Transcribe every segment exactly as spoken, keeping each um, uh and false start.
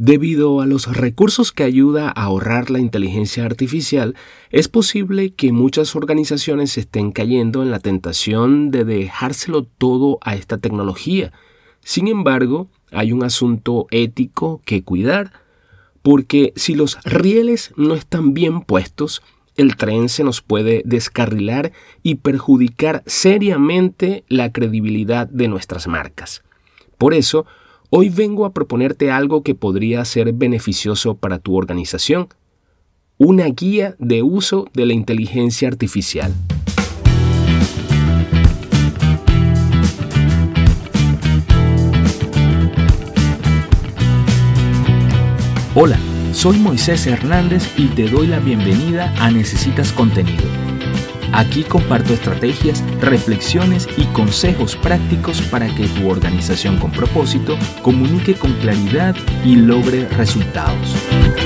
Debido a los recursos que ayuda a ahorrar la inteligencia artificial, es posible que muchas organizaciones estén cayendo en la tentación de dejárselo todo a esta tecnología. Sin embargo, hay un asunto ético que cuidar, porque si los rieles no están bien puestos, el tren se nos puede descarrilar y perjudicar seriamente la credibilidad de nuestras marcas. Por eso, hoy vengo a proponerte algo que podría ser beneficioso para tu organización: una guía de uso de la inteligencia artificial. Hola, soy Moisés Hernández y te doy la bienvenida a Necesitas Contenido. Aquí comparto estrategias, reflexiones y consejos prácticos para que tu organización con propósito comunique con claridad y logre resultados.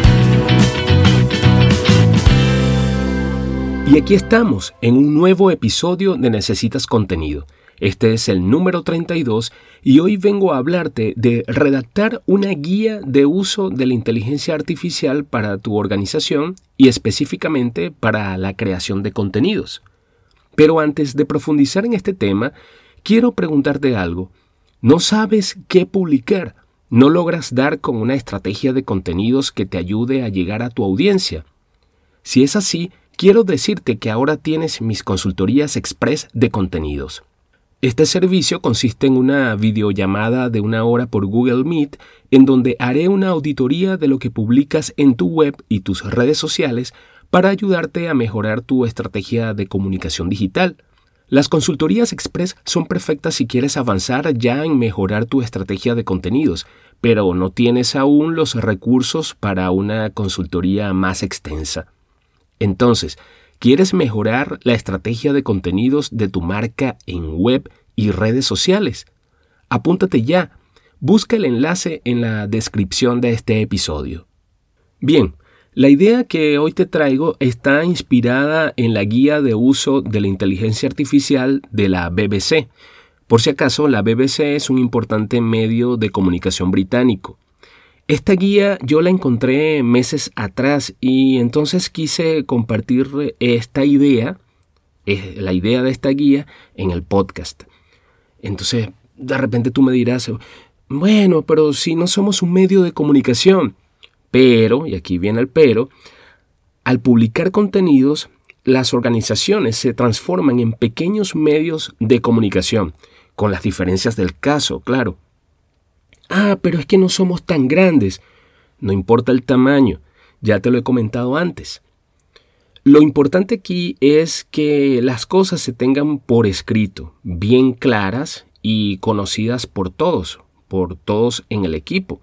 Y aquí estamos en un nuevo episodio de Necesitas Contenido. Este es el número treinta y dos y hoy vengo a hablarte de redactar una guía de uso de la inteligencia artificial para tu organización y específicamente para la creación de contenidos. Pero antes de profundizar en este tema, quiero preguntarte algo. ¿No sabes qué publicar? ¿No logras dar con una estrategia de contenidos que te ayude a llegar a tu audiencia? Si es así, quiero decirte que ahora tienes mis consultorías express de contenidos. Este servicio consiste en una videollamada de una hora por Google Meet, en donde haré una auditoría de lo que publicas en tu web y tus redes sociales para ayudarte a mejorar tu estrategia de comunicación digital. Las consultorías express son perfectas si quieres avanzar ya en mejorar tu estrategia de contenidos, pero no tienes aún los recursos para una consultoría más extensa. Entonces, ¿quieres mejorar la estrategia de contenidos de tu marca en web y redes sociales? Apúntate ya. Busca el enlace en la descripción de este episodio. Bien, la idea que hoy te traigo está inspirada en la guía de uso de la inteligencia artificial de la B B C. Por si acaso, la B B C es un importante medio de comunicación británico. Esta guía yo la encontré meses atrás y entonces quise compartir esta idea, la idea de esta guía, en el podcast. Entonces, de repente tú me dirás, bueno, pero si no somos un medio de comunicación. Pero, y aquí viene el pero, al publicar contenidos, las organizaciones se transforman en pequeños medios de comunicación, con las diferencias del caso, claro. Ah, pero es que no somos tan grandes. No importa el tamaño, ya te lo he comentado antes. Lo importante aquí es que las cosas se tengan por escrito, bien claras y conocidas por todos, por todos en el equipo.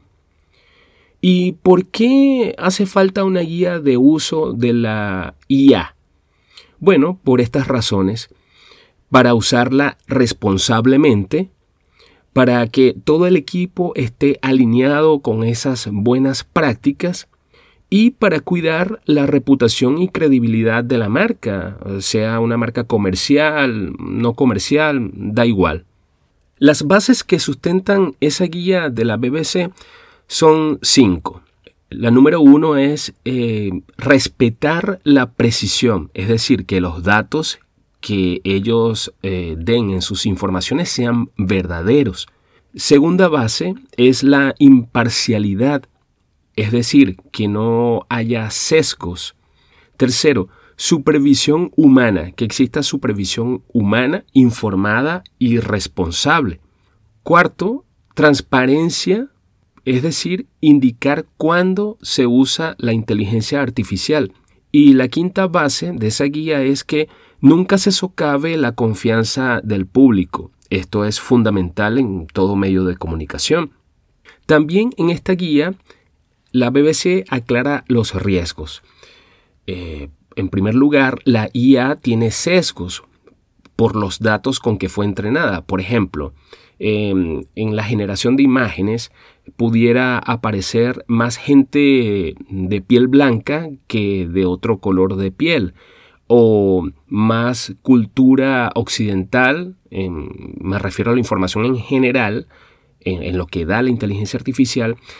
¿Y por qué hace falta una guía de uso de la I A? Bueno, por estas razones: para usarla responsablemente, para que todo el equipo esté alineado con esas buenas prácticas y para cuidar la reputación y credibilidad de la marca, sea una marca comercial, no comercial, da igual. Las bases que sustentan esa guía de la B B C son cinco. La número uno es eh, respetar la precisión, es decir, que los datos que ellos eh, den en sus informaciones sean verdaderos. Segunda base es la imparcialidad, es decir, que no haya sesgos. Tercero, supervisión humana, que exista supervisión humana, informada y responsable. Cuarto, transparencia, es decir, indicar cuándo se usa la inteligencia artificial. Y la quinta base de esa guía es que nunca se socave la confianza del público. Esto es fundamental en todo medio de comunicación. También en esta guía, la B B C aclara los riesgos. Eh, en primer lugar, la I A tiene sesgos por los datos con que fue entrenada. Por ejemplo, eh, en la generación de imágenes pudiera aparecer más gente de piel blanca que de otro color de piel, o más cultura occidental, en, me refiero a la información en general, en, en lo que da la inteligencia artificial,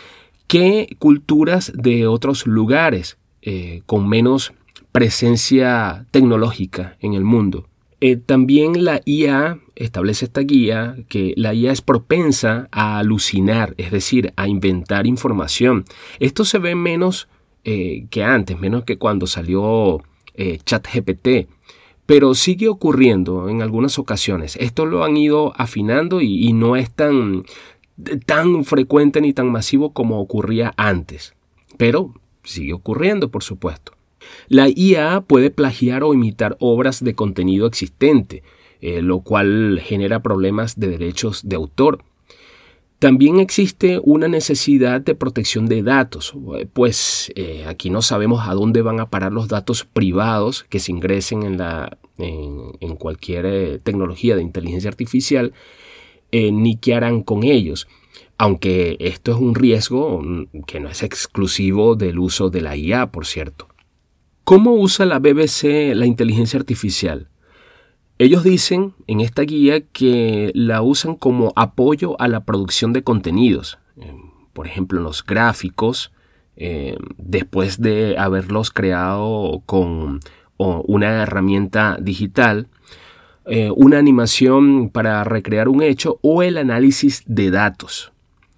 que culturas de otros lugares eh, con menos presencia tecnológica en el mundo. Eh, también la I A establece esta guía que la I A es propensa a alucinar, es decir, a inventar información. Esto se ve menos eh, que antes, menos que cuando salió eh, ChatGPT, pero sigue ocurriendo en algunas ocasiones. Esto lo han ido afinando y, y no es tan, tan frecuente ni tan masivo como ocurría antes, pero sigue ocurriendo, por supuesto. La I A puede plagiar o imitar obras de contenido existente, eh, lo cual genera problemas de derechos de autor. También existe una necesidad de protección de datos, pues eh, aquí no sabemos a dónde van a parar los datos privados que se ingresen en, la, en, en cualquier eh, tecnología de inteligencia artificial, eh, ni qué harán con ellos. Aunque esto es un riesgo que no es exclusivo del uso de la I A, por cierto. ¿Cómo usa la B B C la inteligencia artificial? Ellos dicen en esta guía que la usan como apoyo a la producción de contenidos, eh, por ejemplo, en los gráficos, eh, después de haberlos creado con o una herramienta digital, eh, una animación para recrear un hecho o el análisis de datos.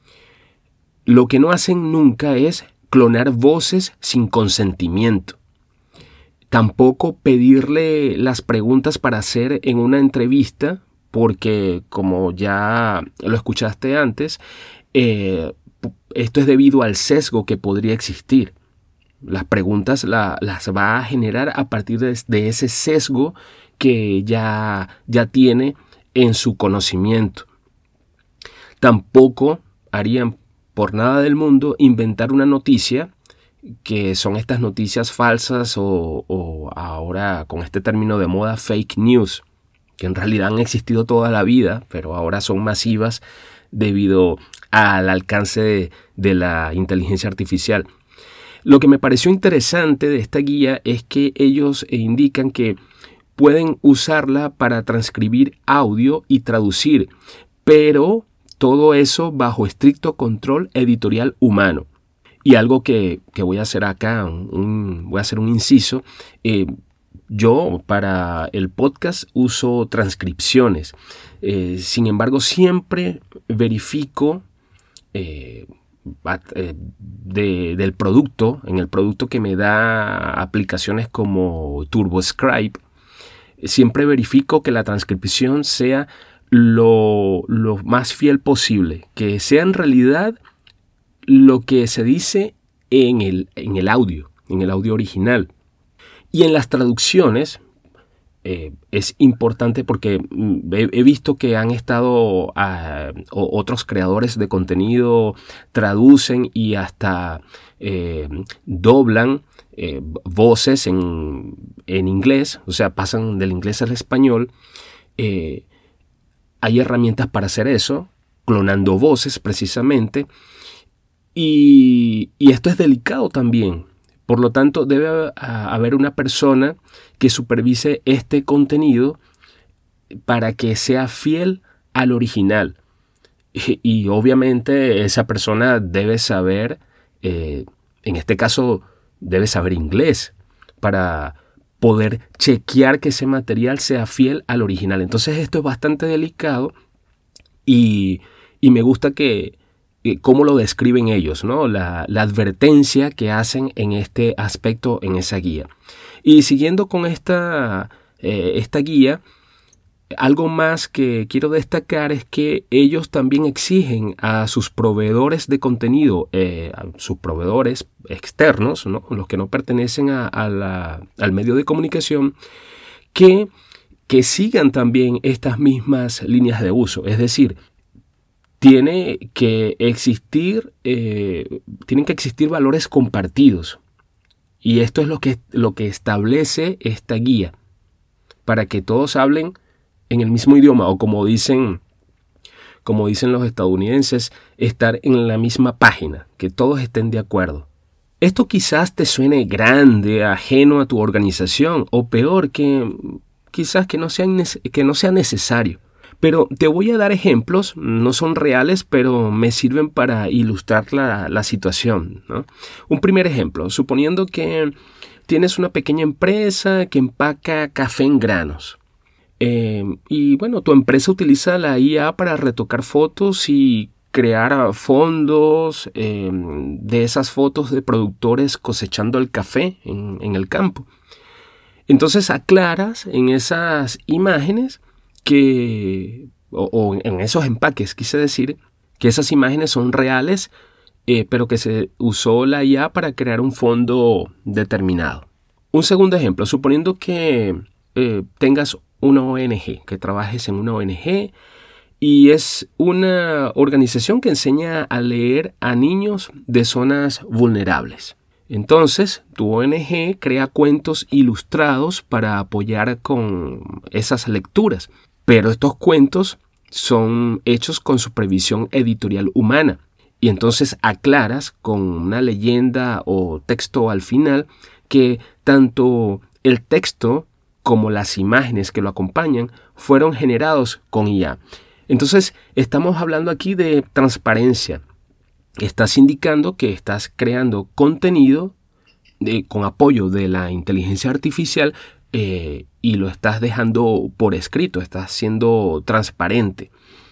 Lo que no hacen nunca es clonar voces sin consentimiento. Tampoco pedirle las preguntas para hacer en una entrevista, porque como ya lo escuchaste antes, eh, esto es debido al sesgo que podría existir. Las preguntas la, las va a generar a partir de, de ese sesgo que ya, ya tiene en su conocimiento. Tampoco harían por nada del mundo inventar una noticia, que son estas noticias falsas o, o ahora con este término de moda fake news, que en realidad han existido toda la vida, pero ahora son masivas debido al alcance de, de la inteligencia artificial. Lo que me pareció interesante de esta guía es que ellos indican que pueden usarla para transcribir audio y traducir, pero todo eso bajo estricto control editorial humano. Y algo que, que voy a hacer acá, un, voy a hacer un inciso, eh, yo para el podcast uso transcripciones, eh, sin embargo siempre verifico eh, de, del producto, en el producto que me da aplicaciones como TurboScribe, siempre verifico que la transcripción sea lo, lo más fiel posible, que sea en realidad lo que se dice en el, en el audio, en el audio original. Y en las traducciones eh, es importante porque he, he visto que han estado uh, otros creadores de contenido traducen y hasta eh, doblan eh, voces en, en inglés, o sea, pasan del inglés al español. Eh, hay herramientas para hacer eso, clonando voces precisamente. Y, y esto es delicado también. Por lo tanto, debe haber una persona que supervise este contenido para que sea fiel al original. Y, y obviamente esa persona debe saber, eh, en este caso, debe saber inglés para poder chequear que ese material sea fiel al original. Entonces esto es bastante delicado y, y me gusta que cómo lo describen ellos, ¿no? La, la advertencia que hacen en este aspecto en esa guía. Y siguiendo con esta, eh, esta guía, algo más que quiero destacar es que ellos también exigen a sus proveedores de contenido, eh, a sus proveedores externos, ¿no? Los que no pertenecen a, a la, al medio de comunicación, que, que sigan también estas mismas líneas de uso. Es decir, tiene que existir, eh, tienen que existir valores compartidos. Y esto es lo que, lo que establece esta guía, para que todos hablen en el mismo idioma, o como dicen, como dicen los estadounidenses, estar en la misma página, que todos estén de acuerdo. Esto quizás te suene grande, ajeno a tu organización, o peor, que quizás que no sea, que no sea necesario. Pero te voy a dar ejemplos, no son reales, pero me sirven para ilustrar la, la situación, ¿no? Un primer ejemplo, suponiendo que tienes una pequeña empresa que empaca café en granos. Eh, y bueno, tu empresa utiliza la I A para retocar fotos y crear fondos eh, de esas fotos de productores cosechando el café en, en el campo. Entonces aclaras en esas imágenes que, o, o en esos empaques, quise decir, que esas imágenes son reales, eh, pero que se usó la I A para crear un fondo determinado. Un segundo ejemplo, suponiendo que eh, tengas una O N G, que trabajes en una O N G y es una organización que enseña a leer a niños de zonas vulnerables. Entonces, tu O N G crea cuentos ilustrados para apoyar con esas lecturas, pero estos cuentos son hechos con supervisión editorial humana y entonces aclaras con una leyenda o texto al final que tanto el texto como las imágenes que lo acompañan fueron generados con I A. Entonces, estamos hablando aquí de transparencia. Estás indicando que estás creando contenido de, con apoyo de la inteligencia artificial eh, y lo estás dejando por escrito, estás siendo transparente.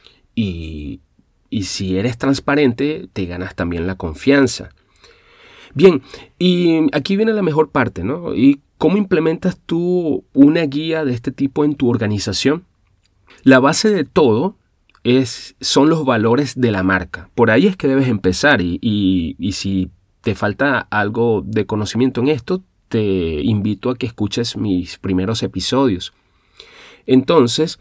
Y, y si eres transparente, te ganas también la confianza. Bien, y aquí viene la mejor parte, ¿no? ¿Y cómo implementas tú una guía de este tipo en tu organización? La base de todo es, son los valores de la marca. Por ahí es que debes empezar y, y, y si te falta algo de conocimiento en esto, te invito a que escuches mis primeros episodios. Entonces,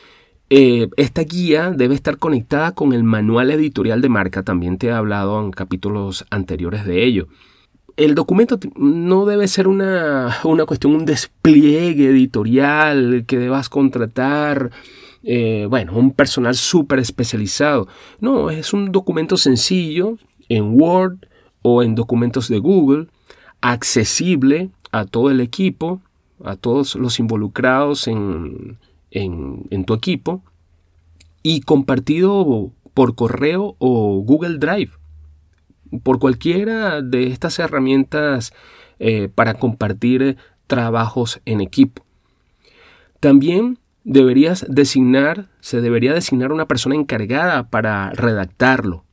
eh, esta guía debe estar conectada con el manual editorial de marca. También te he hablado en capítulos anteriores de ello. El documento no debe ser una, una cuestión, un despliegue editorial que debas contratar, eh, bueno, un personal súper especializado. No, es un documento sencillo en Word o en documentos de Google, accesible a todo el equipo, a todos los involucrados en, en, en tu equipo y compartido por correo o Google Drive, por cualquiera de estas herramientas eh, para compartir trabajos en equipo. También deberías designar, se debería designar una persona encargada para redactarlo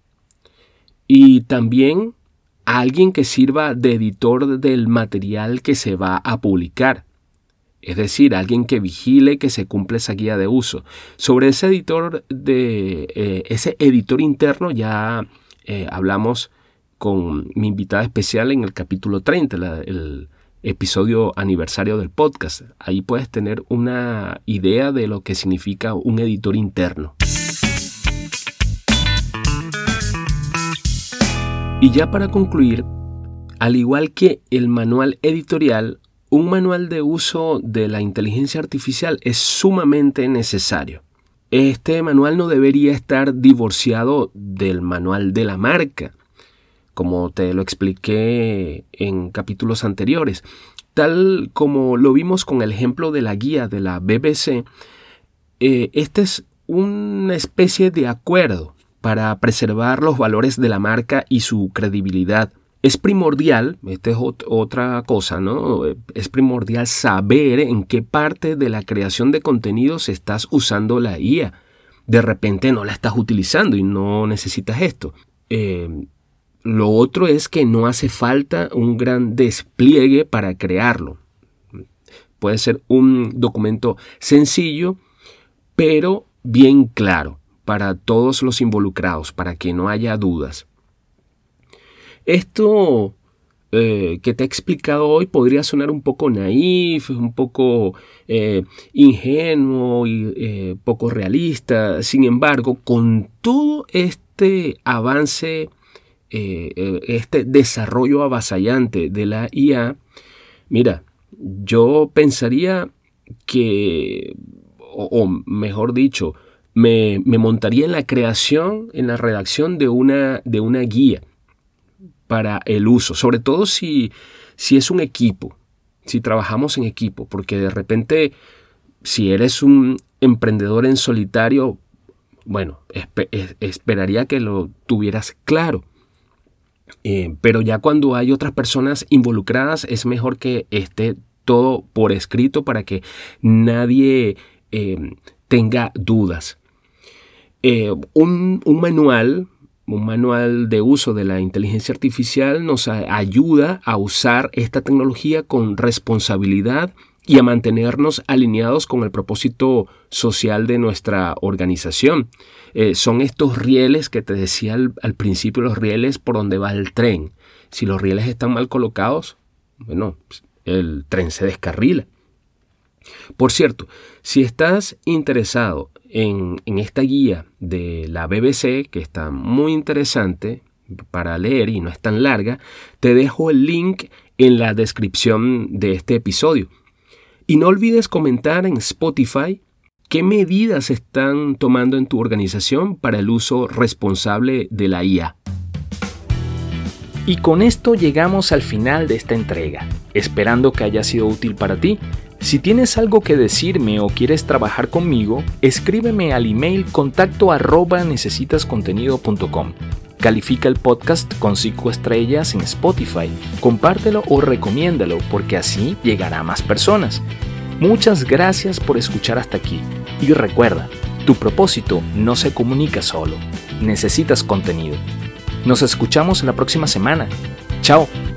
y también a alguien que sirva de editor del material que se va a publicar. Es decir, alguien que vigile que se cumpla esa guía de uso. Sobre ese editor, de, eh, ese editor interno ya eh, hablamos con mi invitada especial en el capítulo treinta, la, el episodio aniversario del podcast. Ahí puedes tener una idea de lo que significa un editor interno. Y ya para concluir, al igual que el manual editorial, un manual de uso de la inteligencia artificial es sumamente necesario. Este manual no debería estar divorciado del manual de la marca, como te lo expliqué en capítulos anteriores. Tal como lo vimos con el ejemplo de la guía de la B B C, eh, este es una especie de acuerdo para preservar los valores de la marca y su credibilidad. Es primordial, esta es ot- otra cosa, ¿no? Es primordial saber en qué parte de la creación de contenidos estás usando la I A. De repente no la estás utilizando y no necesitas esto. Eh, lo otro es que no hace falta un gran despliegue para crearlo. Puede ser un documento sencillo, pero bien claro para todos los involucrados, para que no haya dudas. Esto eh, que te he explicado hoy podría sonar un poco naif, un poco eh, ingenuo y eh, poco realista. Sin embargo, con todo este avance, eh, este desarrollo avasallante de la I A, mira, yo pensaría que, o, o mejor dicho, me, me montaría en la creación, en la redacción de una, de una guía para el uso, sobre todo si, si es un equipo, si trabajamos en equipo, porque de repente si eres un emprendedor en solitario, bueno, esp- es- esperaría que lo tuvieras claro. Eh, pero ya cuando hay otras personas involucradas, es mejor que esté todo por escrito para que nadie eh, tenga dudas. Eh, un, un manual, un manual de uso de la inteligencia artificial nos a- ayuda a usar esta tecnología con responsabilidad y a mantenernos alineados con el propósito social de nuestra organización. Eh, son estos rieles que te decía al, al principio, los rieles por donde va el tren. Si los rieles están mal colocados, bueno, el tren se descarrila. Por cierto, si estás interesado en, en esta guía de la B B C, que está muy interesante para leer y no es tan larga, te dejo el link en la descripción de este episodio. Y no olvides comentar en Spotify qué medidas están tomando en tu organización para el uso responsable de la I A. Y con esto llegamos al final de esta entrega, esperando que haya sido útil para ti. Si tienes algo que decirme o quieres trabajar conmigo, escríbeme al email contacto arroba necesitascontenido punto com. Califica el podcast con cinco estrellas en Spotify, compártelo o recomiéndalo porque así llegará a más personas. Muchas gracias por escuchar hasta aquí y recuerda, tu propósito no se comunica solo, necesitas contenido. Nos escuchamos la próxima semana. Chao.